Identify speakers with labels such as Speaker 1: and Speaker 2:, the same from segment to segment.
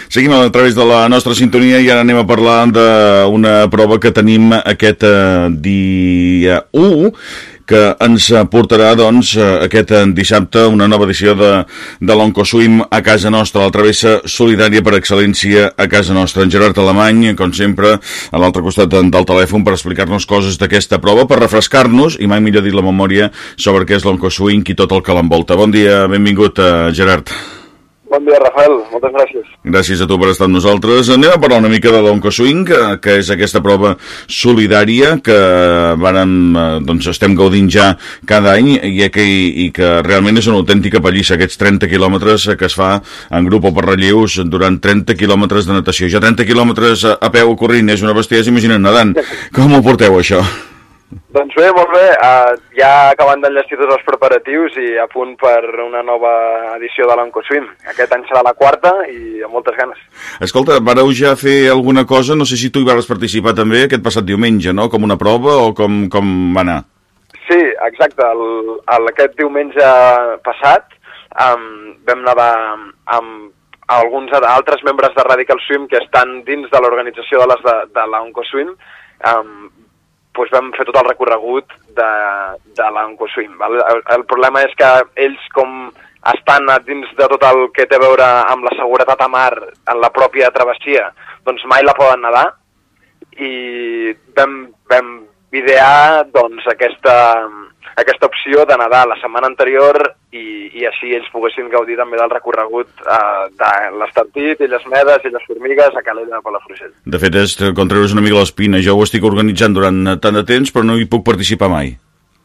Speaker 1: Seguim a través de la nostra sintonia i ara anem a parlar d'una prova que tenim aquest dia 1, que ens portarà, doncs, aquest dissabte una nova edició de l'Oncoswim a casa nostra, la travessa solidària per excel·lència a casa nostra. En Gerard Alemany, com sempre, a l'altre costat del telèfon per explicar-nos coses d'aquesta prova, per refrescar-nos, i mai millor dit, la memòria sobre què és l'Oncoswim i tot el que l'envolta. Bon dia, benvingut, Gerard.
Speaker 2: Bon dia, Rafael. Moltes gràcies.
Speaker 1: Gràcies a tu per estar amb nosaltres. Anem a parlar una mica de l'Oncoswim, que és aquesta prova solidària que doncs estem gaudint ja cada any i que realment és una autèntica pallissa, aquests 30 quilòmetres que es fa en grup o per relleus durant 30 quilòmetres de natació. Ja 30 quilòmetres a peu corrint és una bestiesa, imagina't nedant. Com ho porteu, això?
Speaker 2: Doncs bé, molt bé. Ja acabant d'enllestir tots els preparatius i a punt per una nova edició de l'Oncoswim. Aquest any serà la quarta i amb moltes ganes. Escolta,
Speaker 1: vareu ja fer alguna cosa? No sé si tu hi vas participar també aquest passat diumenge, no? Com una prova o com va anar?
Speaker 2: Sí, exacte. Aquest diumenge passat vam nedar amb alguns altres membres de Radical Swim que estan dins de l'organització de l'Oncoswim. Doncs vam fer tot el recorregut de l'Oncoswim. El problema és que ells, com estan dins de tot el que té a veure amb la seguretat a mar en la pròpia travessia, doncs mai la poden nedar, i vam idear doncs, aquesta opció de nedar la setmana anterior i així ells poguessin gaudir també del recorregut de l'Estartit i les Medes i les Formigues a Calella de Palafrugell.
Speaker 1: De fet, és com treure's una mica l'espina. Jo ho estic organitzant durant tant de temps, però no hi puc participar mai.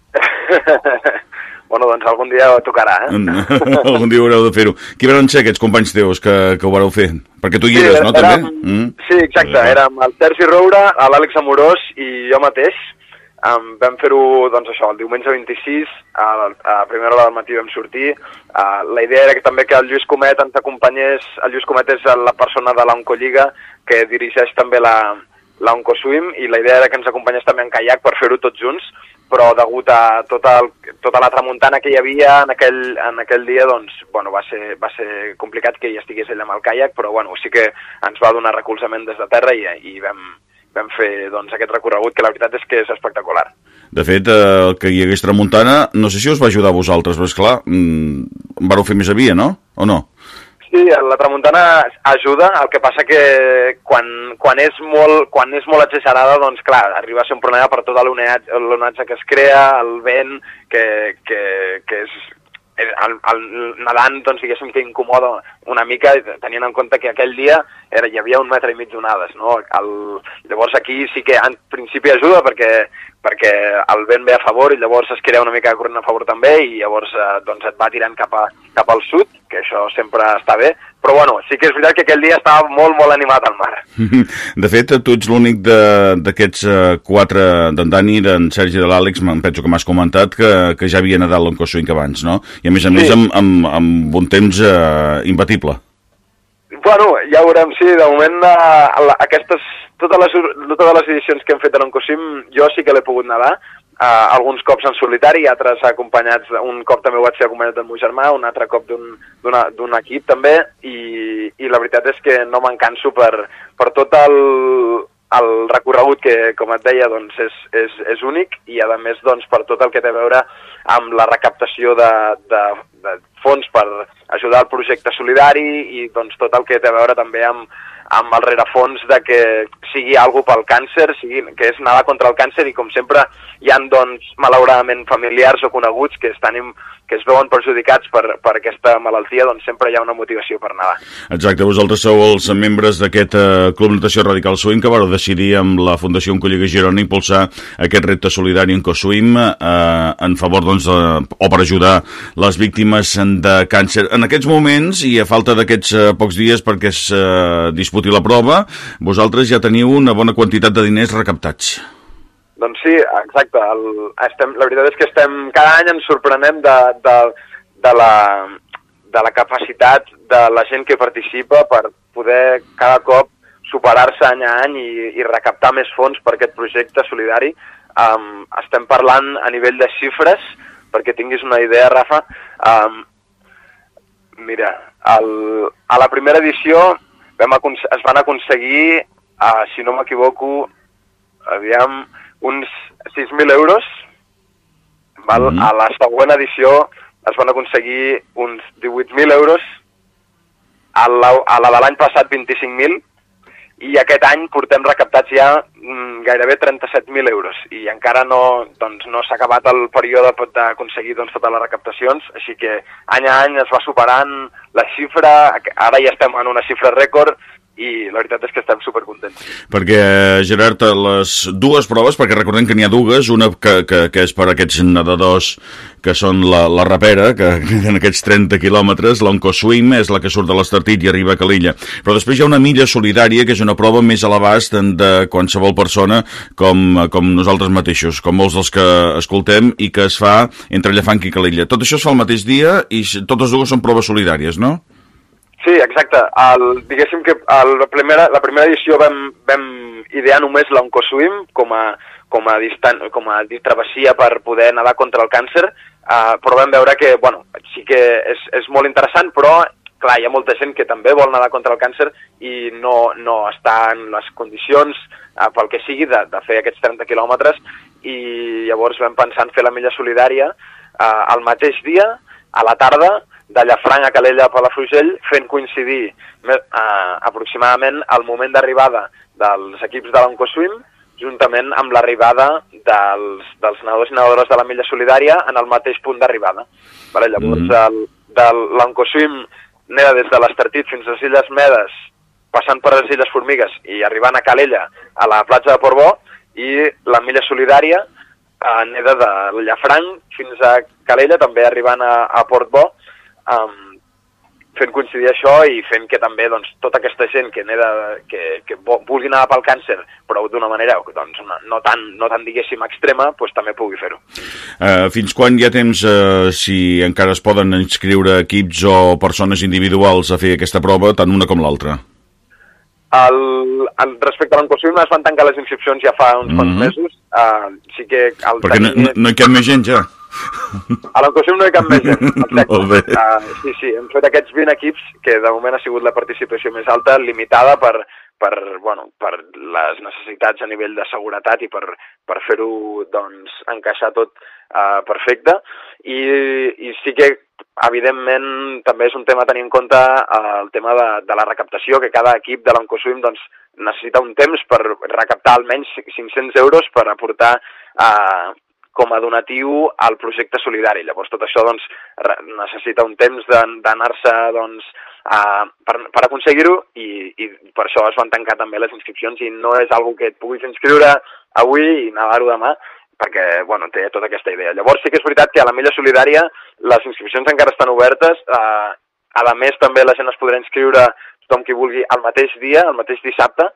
Speaker 2: Bueno, doncs algun dia tocarà,
Speaker 1: Algun dia haureu de fer-ho. Qui van ser aquests companys teus que ho vareu fer? Perquè tu hi eres, no, també?
Speaker 2: Sí, exacte. Érem el Sergi Roura, l'Àlex Amorós i jo mateix. Vam fer-ho, doncs això, el diumenge 26, a primera hora del matí vam sortir. La idea era també que el Lluís Comet ens acompanyés. El Lluís Comet és la persona de l'Oncolliga que dirigeix també l'Oncoswim, i la idea era que ens acompanyés també en caiac per fer-ho tots junts, però degut a tota la tramuntana que hi havia en aquell dia, doncs, bueno, va ser complicat que hi estigués ell amb el caiac, però bueno, sí que ens va donar recolzament des de terra i vam fer doncs, aquest recorregut, que la veritat és que és espectacular.
Speaker 1: De fet, que hi hagués tramuntana, no sé si us va ajudar a vosaltres, però esclar, vareu fer més a via, no? O no?
Speaker 2: Sí, la tramuntana ajuda, el que passa que quan és molt exagerada, doncs clar, arriba a ser un problema per tot l'onatge que es crea, el vent, que és... El nedant, doncs, diguéssim que incomoda una mica, tenint en compte que aquell dia hi havia 1,5 metres d'onades, no? Llavors aquí sí que en principi ajuda perquè el vent ve a favor i llavors es crea una mica de corrent a favor també, i llavors doncs et va tirant cap al sud, que això sempre està bé, però bueno, sí que és veritat que aquell dia estava molt, molt animat al mar.
Speaker 1: De fet, tu ets l'únic d'aquests 4, d'en Dani, d'en Sergi i de l'Àlex, em penso que m'has comentat que ja havia nedat l'Oncoswim abans, no? I a més amb un temps imbatible.
Speaker 2: Bueno, ja veurem, sí, de moment totes les edicions que hem fet de l'Oncoswim jo sí que l'he pogut nedar, alguns cops en solitari, altres acompanyats, un cop també ho vaig ser acompanyat del meu germà, un altre cop d'un equip també, i la veritat és que no me'n canso per tot el recorregut que, com et deia, doncs és únic, i a més doncs, per tot el que té a veure amb la recaptació de fons per ajudar al projecte solidari, i doncs tot el que té a veure també amb el rerefons de que sigui alguna pel càncer, que és nedar contra el càncer, i com sempre hi ha, doncs, malauradament familiars o coneguts que es veuen perjudicats per aquesta malaltia, doncs sempre hi ha una motivació per nedar.
Speaker 1: Exacte, vosaltres sou els membres d'aquest Club Natació Radical Swim que vareu decidir amb la Fundació Oncolliga Girona impulsar aquest repte solidari Oncoswim en favor, doncs, o per ajudar les víctimes de càncer. En aquests moments, i a falta d'aquests pocs dies perquè es disputi la prova, vosaltres ja teniu una bona quantitat de diners recaptats.
Speaker 2: Doncs sí, exacte. La veritat és que cada any ens sorprenem de la capacitat de la gent que participa per poder cada cop superar-se any a any i recaptar més fons per aquest projecte solidari. Estem parlant a nivell de xifres, perquè tinguis una idea, Rafa. Mira, a la primera edició es van aconseguir, si no m'equivoco, aviam, uns 6.000 euros. Val? A la següent edició es van aconseguir uns 18.000 euros, a la de l'any passat 25.000, i aquest any portem recaptats ja gairebé 37.000 euros, i encara no s'ha acabat el període d'aconseguir totes les recaptacions, així que any a any es va superant la xifra, ara ja estem en una xifra rècord, i la veritat és que estem supercontents.
Speaker 1: Perquè, Gerard, les dues proves, perquè recordem que n'hi ha dues, una que és per aquests nedadors que són la rapera, que en aquests 30 quilòmetres, l'Oncoswim és la que surt de l'Estartit i arriba a Calella, però després hi ha una milla solidària, que és una prova més a l'abast de qualsevol persona com nosaltres mateixos, com molts dels que escoltem, i que es fa entre Llafranc i Calella. Tot això es fa el mateix dia i totes dues són proves solidàries, no?
Speaker 2: Sí, exacte. Diguéssim que la primera edició vam idear només l'Oncoswim com a travessia per poder nedar contra el càncer, però vam veure que, sí que és molt interessant, però, clar, hi ha molta gent que també vol nedar contra el càncer i no està en les condicions, pel que sigui, de fer aquests 30 quilòmetres, i llavors vam pensar en fer la milla solidària el mateix dia, a la tarda, de Llafranc a Calella a Palafrugell, fent coincidir aproximadament el moment d'arribada dels equips de l'Oncoswim, juntament amb l'arribada dels nedadors i nedadores de la milla solidària en el mateix punt d'arribada. Llavors, l'Oncoswim neda des de l'Estartit fins a les Illes Medes, passant per les Illes Formigues i arribant a Calella, a la platja de Portbó, i la milla solidària neda de Llafranc fins a Calella, també arribant a Portbó, fent coincidir això i fent que també tota aquesta gent que vulgui anar pel càncer, però d'una manera no tan diguéssim extrema, també pugui fer-ho.
Speaker 1: Fins quan hi ha temps, si encara es poden inscriure equips o persones individuals a fer aquesta prova, tant una com l'altra?
Speaker 2: Respecte a l'Oncoswim es van tancar les inscripcions ja fa uns quants mesos, sí que...
Speaker 1: Perquè no hi cap més gent ja?
Speaker 2: A l'Oncoswim no hi cap més gent, exacte. Sí, hem fet aquests 20 equips, que de moment ha sigut la participació més alta, limitada per les necessitats a nivell de seguretat i per fer-ho encaixar tot perfecte, i sí que evidentment també és un tema a tenir en compte el tema de la recaptació, que cada equip de l'Oncoswim necessita un temps per recaptar almenys 500 euros per aportar com a donatiu al projecte solidari. Llavors tot això necessita un temps d'anar-se per aconseguir-ho, i per això es van tancar també les inscripcions, i no és algo que et puguis inscriure avui i nedar-ho demà, perquè té tota aquesta idea. Llavors sí que és veritat que a la milla solidària les inscripcions encara estan obertes, a més també la gent es podrà inscriure, tothom qui vulgui, el mateix dia, el mateix dissabte,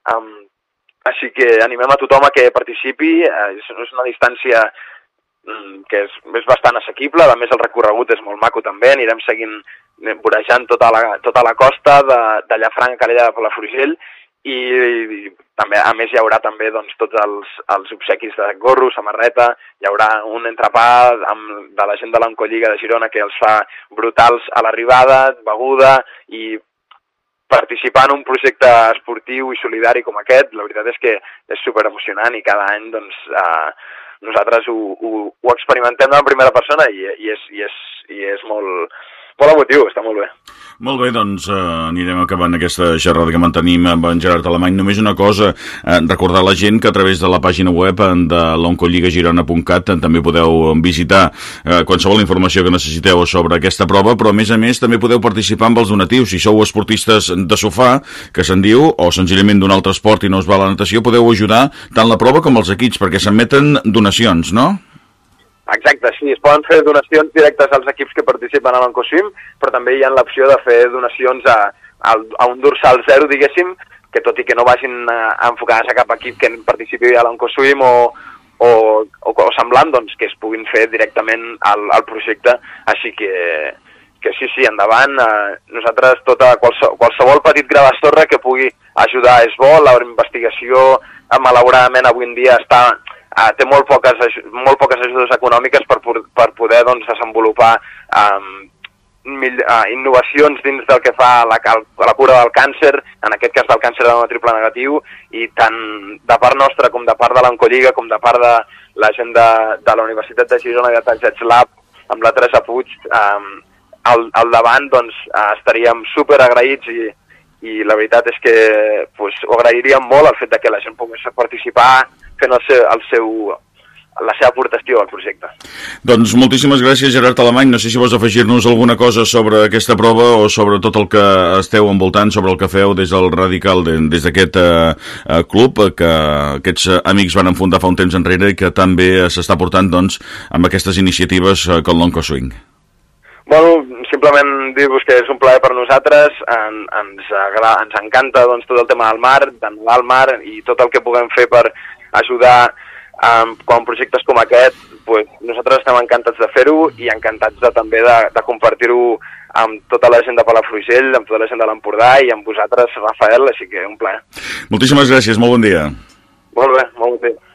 Speaker 2: així que animem a tothom a que participi. És una distància que és bastant assequible, a més el recorregut és molt maco també, anirem vorejant tota la costa de Llafranc a Calella de Palafrugell, i també, a més, hi haurà també tots els obsequis de gorro, samarreta, hi haurà un entrepà de la gent de l'Oncolliga de Girona que els fa brutals a l'arribada, beguda, i participar en un projecte esportiu i solidari com aquest, la veritat és que és superemocionant, i cada any nosaltres ho experimentem en primera persona, i és molt emotiu, està molt bé.
Speaker 1: Molt bé, anirem acabant aquesta xerrada que mantenim amb en Gerard Alemany. Només una cosa, recordar a la gent que a través de la pàgina web de l'oncolligagirona.cat també podeu visitar qualsevol informació que necessiteu sobre aquesta prova, però a més també podeu participar amb els donatius. Si sou esportistes de sofà, que se'n diu, o senzillament d'un altre esport i no us va la natació, podeu ajudar tant la prova com els equips, perquè s'admeten donacions, no?
Speaker 2: Exacte, sí, es poden fer donacions directes als equips que participen a l'Oncoswim, però també hi ha l'opció de fer donacions a un dorsal zero, diguéssim, que tot i que no vagin enfocades a cap equip que participi a l'Oncoswim o semblant, que es puguin fer directament al projecte. Així que sí, endavant. Nosaltres, qualsevol petit gra de sorra que pugui ajudar és bo. La investigació, malauradament, avui en dia té molt poques ajudes econòmiques per poder desenvolupar innovacions dins del que fa a la cura del càncer, en aquest cas del càncer de mama triple negatiu, i tant de part nostra com de part de l'Oncolliga, com de part de la gent de la Universitat de Girona i de Tallsets Lab, amb la Teresa Puig, al davant, doncs estaríem super agraïts i la veritat és que ho agrairíem molt el fet de que la gent pogués participar fent la seva aportació al projecte.
Speaker 1: Doncs moltíssimes gràcies, Gerard Alemany. No sé si vols afegir-nos alguna cosa sobre aquesta prova o sobre tot el que esteu envoltant, sobre el que feu des del Radical, des d'aquest club que aquests amics van enfundar fa un temps enrere i que també s'està portant doncs, amb aquestes iniciatives com l'OncoSwing.
Speaker 2: Bueno, simplement dir-vos que és un plaer per nosaltres, ens encanta doncs, tot el tema del mar, d'anul·lar el mar i tot el que puguem fer per ajudar quan projectes com aquest, nosaltres estem encantats de fer-ho i encantats també de compartir-ho amb tota la gent de Palafrugell, amb tota la gent de l'Empordà i amb vosaltres, Rafael, així que un plaer.
Speaker 1: Moltíssimes gràcies, molt bon dia.
Speaker 2: Molt bé, molt bon dia.